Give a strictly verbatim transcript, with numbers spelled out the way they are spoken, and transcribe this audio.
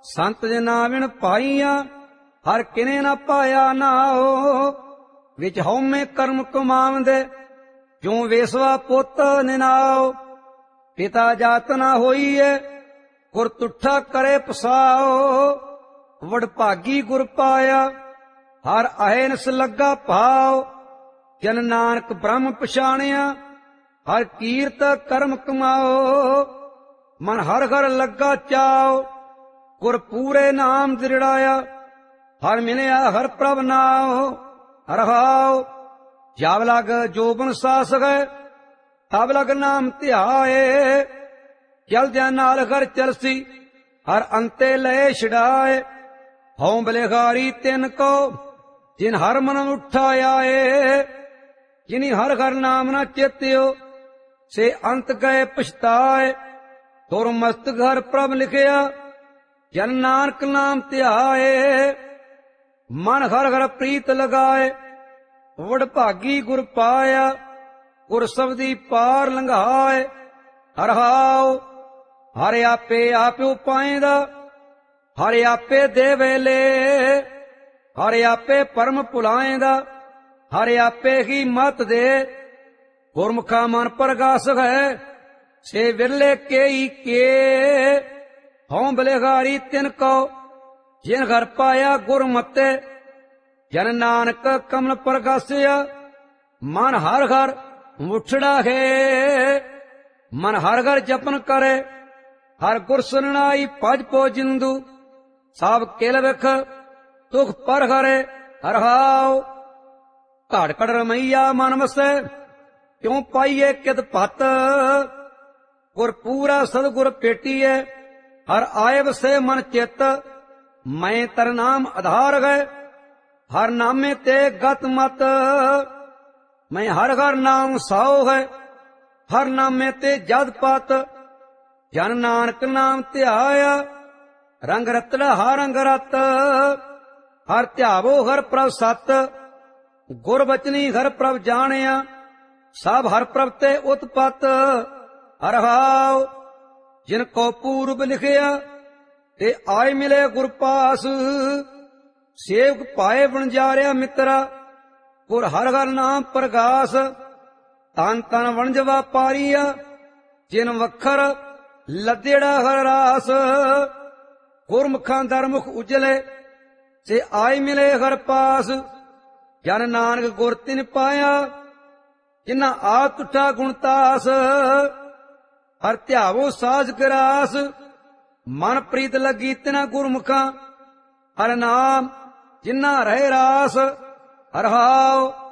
ਸੰਤ ਜਨਾ ਵਿਣ ਪਾਈਆ, ਹਰ ਕਿਨੇ ਨਾ ਪਾਇਆ ਨਾਉ। ਵਿੱਚ ਹਉਮੈ ਕਰਮ ਕਮਾਵੰਦੇ, ਕਿਉ ਵੇਸਵਾ ਪੁੱਤ ਨਿਨਾਉ। ਪਿਤਾ ਜਾਤ ਨਾ ਹੋਈਐ, ਗੁਰ ਤੁਠਾ ਕਰੇ ਪਸਾਉ। ਵਡਭਾਗੀ ਗੁਰ ਪਾਇਆ, ਹਰ ਅਹੇਨਸ ਲੱਗਾ ਭਾਉ। ਜਨ ਨਾਨਕ ਬ੍ਰਹਮ ਪਛਾਣਿਆ, ਹਰ ਕੀਰਤ ਕਰਮ ਕਮਾਓ। ਮਨ ਹਰ ਘਰ ਲੱਗਾ ਚਾਉ, ਗੁਰ ਪੂਰੇ ਨਾਮ ਦ੍ਰਿੜਾਇਆ। ਹਰ ਮਿਲਿਆ ਹਰ ਪ੍ਰਭ ਨਾਉ, ਰਹਾਉ। ਜਬ ਲਗ ਜੋਬਨ ਸਾਸ ਗਏ, ਤਬ ਲਗ ਨਾਮ ਧਿਆਏ। ਚਲਦਿਆਂ ਨਾਲ ਘਰ ਚਲਸੀ, ਹਰ ਅੰਤੇ ਲਏ ਛਡਾਏ। ਹਉ ਬਲਿਹਾਰੀ ਤਿਨ ਕੋ, ਜਿਨ ਹਰ ਮਨ ਉਠਾਇਆ। ਜਿਨੀ ਹਰ ਘਰ ਨਾਮ ਨਾ ਚੇਤਿਓ, ਸੇ ਅੰਤ ਗਏ ਪਛਤਾਏ। ਤੁਰ ਮਸਤਕ ਹਰ ਪ੍ਰਭ ਲਿਖਿਆ, ਜਨ ਨਾਨਕ ਨਾਮ ਧਿਆਏ। ਮਨ ਹਰ ਘਰ ਪ੍ਰੀਤ ਲਗਾਏ, ਵਡਭਾਗੀ ਗੁਰ ਪਾਇਆ। ਗੁਰ ਸਬਦੀ ਪਾਰ ਲੰਘਾਏ, ਹਰਹਾਉ। ਹਰ ਆਪੇ ਆਪ ਉਪਾਇਂਦਾ, ਹਰ ਆਪੇ ਦੇ ਵੇਲੇ। ਹਰ ਆਪੇ ਪਰਮ ਭੁਲਾਏਂਦਾ, ਹਰ ਆਪੇ ਹੀ ਮਤ ਦੇ। ਗੁਰਮੁਖਾ ਮਨ ਪ੍ਰਗਾਸ ਹੈ, ਸੇ ਵਿਰਲੇ ਕੇਈ ਕੇ। ਹਉ ਬਲਿਹਾਰੀ ਤਿਨ ਕਉ, ਜਿਨ ਘਰ ਪਾਇਆ ਗੁਰਮਤਿ। ਜਨ ਨਾਨਕ ਕਮਲ ਪ੍ਰਗਾਸਿਆ, ਮਨ ਹਰ ਘਰ ਮੁਠੜਾ ਹੈ। ਮਨ ਹਰ ਘਰ ਜਪਨ ਕਰੇ, ਹਰ ਗੁਰ ਸੁਨਣਾਈ ਭਜ ਪੋ ਜਿੰਦੂ। ਸਭ ਕਿਲ ਵਿਖ ਦੁਖ ਪਰ ਹਰੇ, ਹਰਹਾਉ। ਘੜ ਘੜ ਰਮਈਆ ਮਨ ਵਸੈ, ਕਿਉ ਪਾਈਏ ਕਿਤ ਭਤ। ਗੁਰ ਪੂਰਾ ਸਤਿਗੁਰ ਭੇਟੀਐ, ਹਰ ਆਏ ਵਸੈ ਮਨ ਚਿੱਤ। ਮੈਂ ਤਰ ਨਾਮ ਆਧਾਰ ਗਏ, ਹਰ ਨਾਮੇ ਤੇ ਗਤ ਮਤ। ਮੈਂ ਹਰ ਹਰ ਨਾਮ ਸਾਉ ਹੈ, ਹਰ ਨਾਮੇ ਤੇ ਜਦ ਪਤ। ਜਨ ਨਾਨਕ ਨਾਮ ਧਿਆਇਆ, ਰੰਗ ਰਤੜਾ ਹਰ ਰੰਗ ਰਤ। ਹਰ ਧਿਆਵੋ ਹਰ ਪ੍ਰਭ ਸਤ, ਗੁਰ ਬਚਨੀ ਹਰ ਪ੍ਰਭ ਜਾਣਿਆ। ਸਭ ਹਰ ਪ੍ਰਭ ਤੇ ਉਤਪਤ, ਹਰਹਾਉ। ਜਿਨ ਕੋ ਪੂਰਬ ਲਿਖਿਆ, ਤੇ ਆਏ ਮਿਲੇ ਗੁਰ ਪਾਸ। ਸੇਵਕ ਪਾਏ ਵਣਜਾਰਿਆ ਮਿੱਤਰਾ, ਗੁਰ ਹਰ ਹਰ ਨਾਮ ਪ੍ਰਗਾਸ। ਤਨ ਤਨ ਵਣਜ ਵਾਪਾਰੀਆ, ਜਿਨ ਵਖਰ ਲੱਦੇੜਾ ਹਰ ਰਾਸ। ਗੁਰਮੁਖਾਂ ਦਰਮੁਖ ਉਜਲੇ, ਸੇ ਆਏ ਮਿਲੇ ਹਰ ਪਾਸ। ਜਨ ਨਾਨਕ ਗੁਰ ਤਿਨ ਪਾਇਆ, ਜਿਨਾ ਆਪ ਤੁਠਾ ਗੁਣਤਾਸ। ਹਰ ਧਿਆਵੋ ਸਾਜ ਗਰਾਸ, ਮਨ ਪ੍ਰੀਤ ਲੱਗੀ ਤਿਨਾ ਗੁਰਮੁਖਾਂ। ਹਰ ਨਾਮ ਜਿਨਾ ਰਹੇ ਰਾਸ, ਹਰਹਾਉ।